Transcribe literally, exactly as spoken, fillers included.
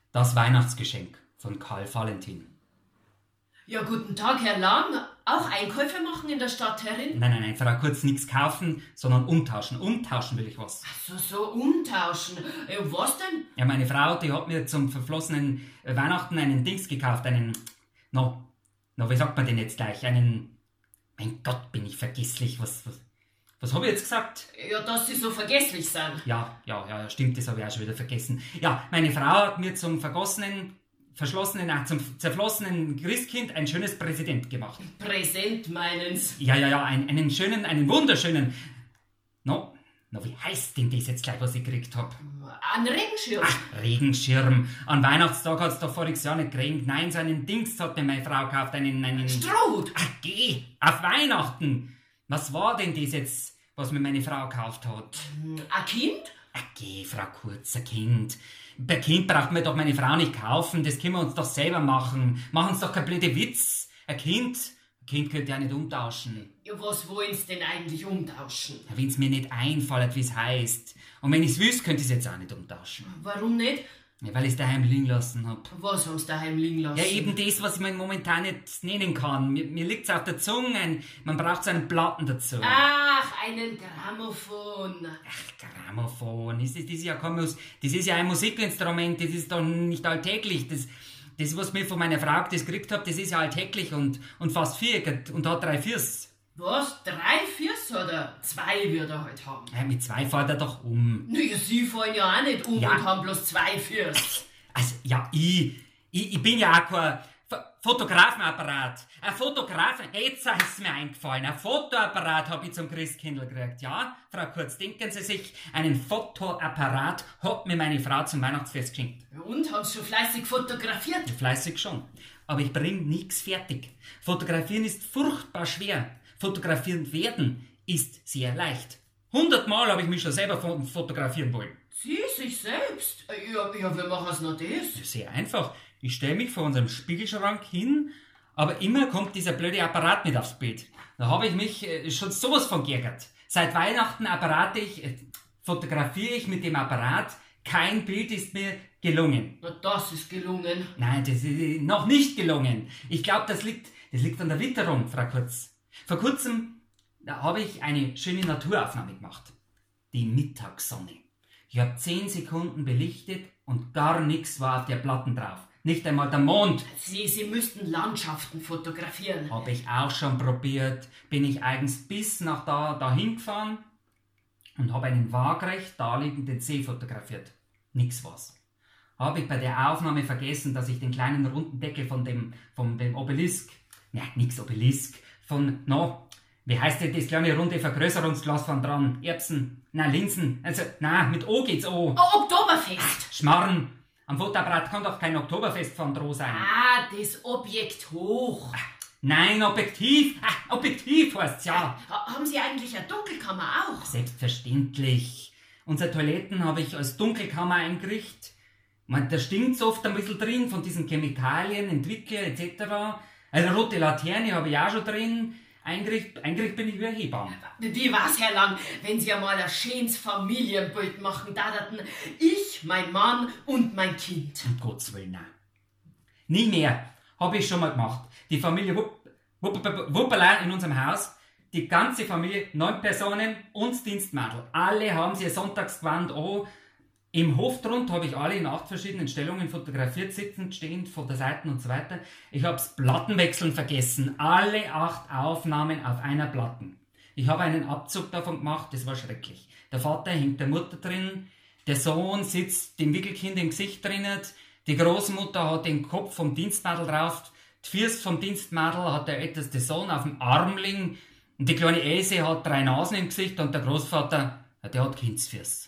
Das Weihnachtsgeschenk von Karl Valentin. Ja, guten Tag, Herr Lang. Auch Einkäufe machen in der Stadtherrin? Nein, nein, nein, Frau Kurz, nichts kaufen, sondern umtauschen. Umtauschen will ich was. Ach so, so umtauschen. Äh, was denn? Ja, meine Frau, die hat mir zum verflossenen äh, Weihnachten einen Dings gekauft, einen, no, no, wie sagt man denn jetzt gleich, einen, mein Gott, bin ich vergesslich, was, was, was habe ich jetzt gesagt? Ja, dass Sie so vergesslich sind. Ja, ja, ja, stimmt, das habe ich auch schon wieder vergessen. Ja, meine Frau hat mir zum vergossenen, verschlossenen, ach, zum zerflossenen Christkind ein schönes Präsent gemacht. Präsent meinen's? Ja, ja, ja, einen, einen schönen, einen wunderschönen, no, no, wie heißt denn das jetzt gleich, was ich gekriegt habe? Ein Regenschirm. Ach, Regenschirm. An Weihnachtstag hat es doch voriges Jahr nicht geregnet. Nein, so einen Dings hat mir meine Frau gekauft, einen, einen... Strohhut. Ach, geh, auf Weihnachten. Was war denn das jetzt, was mir meine Frau gekauft hat? Ein Kind? Ach, geh, Frau Kurz, ein Kind. Bei Kind braucht mir doch meine Frau nicht kaufen, das können wir uns doch selber machen. Machen uns doch kein blöde Witz. Ein Kind, ein Kind könnt ihr ja nicht umtauschen. Ja, was wollen Sie denn eigentlich umtauschen? Wenn es mir nicht einfällt, wie es heißt. Und wenn ich es wüsste, könnte ich es jetzt auch nicht umtauschen. Warum nicht? Ja, weil ich es daheim liegen lassen hab. Was haben Sie daheim liegen lassen? Ja, eben das, was ich mir momentan nicht nennen kann. Mir, mir liegt es auf der Zunge, ein, man braucht so einen Platten dazu. Ach, einen Grammophon. Ach, Grammophon, das ist, das ist ja kein Mus- das ist ja ein Musikinstrument, das ist doch nicht alltäglich. Das, das was mir von meiner Frau das gekriegt habe, das ist ja alltäglich und, und fast viereckig und hat drei Füße. Was? Drei Füße hat er? Zwei wird er halt haben. Ja, mit zwei fährt er doch um. Naja, Sie fallen ja auch nicht um Ja. und haben bloß zwei Füße. Also, ja, ich, ich, ich bin ja auch kein F- Fotografenapparat. Ein Fotograf, jetzt ist es mir eingefallen, ein Fotoapparat habe ich zum Christkindl gekriegt. Ja, Frau Kurz, denken Sie sich, einen Fotoapparat hat mir meine Frau zum Weihnachtsfest geschenkt. Ja, und? Haben Sie schon fleißig fotografiert? Fleißig schon. Aber ich bringe nichts fertig. Fotografieren ist furchtbar schwer. Fotografieren werden ist sehr leicht. Hundertmal habe ich mich schon selber fo- fotografieren wollen. Sie, sich selbst? Ja, ja, wie machen Sie noch das? Sehr einfach. Ich stelle mich vor unserem Spiegelschrank hin, aber immer kommt dieser blöde Apparat mit aufs Bild. Da habe ich mich äh, schon sowas von geärgert. Seit Weihnachten apparate ich, äh, fotografiere ich mit dem Apparat. Kein Bild ist mir gelungen. Na, das ist gelungen. Nein, das ist äh, noch nicht gelungen. Ich glaube, das liegt, das liegt an der Witterung, Frau Kurz. Vor kurzem da habe ich eine schöne Naturaufnahme gemacht. Die Mittagssonne. Ich habe zehn Sekunden belichtet und gar nichts war auf der Platten drauf. Nicht einmal der Mond. Sie, Sie müssten Landschaften fotografieren. Habe ich auch schon probiert. Bin ich eigens bis nach da dahin gefahren und habe einen waagrecht daliegenden See fotografiert. Nix was. Habe ich bei der Aufnahme vergessen, dass ich den kleinen runden Deckel von dem, von dem Obelisk, ja, nix Obelisk, von, no, wie heißt denn das kleine runde Vergrößerungsglas von dran? Erbsen, nein, Linsen, also, nein, mit O geht's O. Oh, Oktoberfest! Schmarrn. Am Fotoapparat kann doch kein Oktoberfest von Droh sein. Ah, das Objekt hoch. Nein, Objektiv. Ah, Objektiv heißt's ja. Ha- Haben Sie eigentlich eine Dunkelkammer auch? Selbstverständlich. Unsere Toiletten habe ich als Dunkelkammer eingerichtet. Man, da stinkt's oft ein bisschen drin von diesen Chemikalien, Entwickler et cetera. Eine rote Laterne habe ich auch schon drin. Eingerichtet, eingerichtet bin ich wie ein Hebamme. Wie war's, Herr Lang, wenn Sie einmal ein schönes Familienbild machen daten? Ich, mein Mann und mein Kind. Um Gottes Willen, nein. Nie mehr. Habe ich schon mal gemacht. Die Familie Wupp, Wupp, Wupp, Wuppala in unserem Haus, die ganze Familie, neun Personen und das Dienstmadel. Alle haben sie ihr Sonntagsgewand an. Im Hoftrund habe ich alle in acht verschiedenen Stellungen fotografiert, sitzend, stehend, von der Seite und so weiter. Ich habe das Plattenwechseln vergessen. Alle acht Aufnahmen auf einer Platten. Ich habe einen Abzug davon gemacht, das war schrecklich. Der Vater hängt der Mutter drin, der Sohn sitzt dem Wickelkind im Gesicht drinnen, die Großmutter hat den Kopf vom Dienstmadel drauf, die Füße vom Dienstmadel hat der älteste Sohn auf dem Arm liegen und die kleine Else hat drei Nasen im Gesicht und der Großvater, der hat Kindsfüße.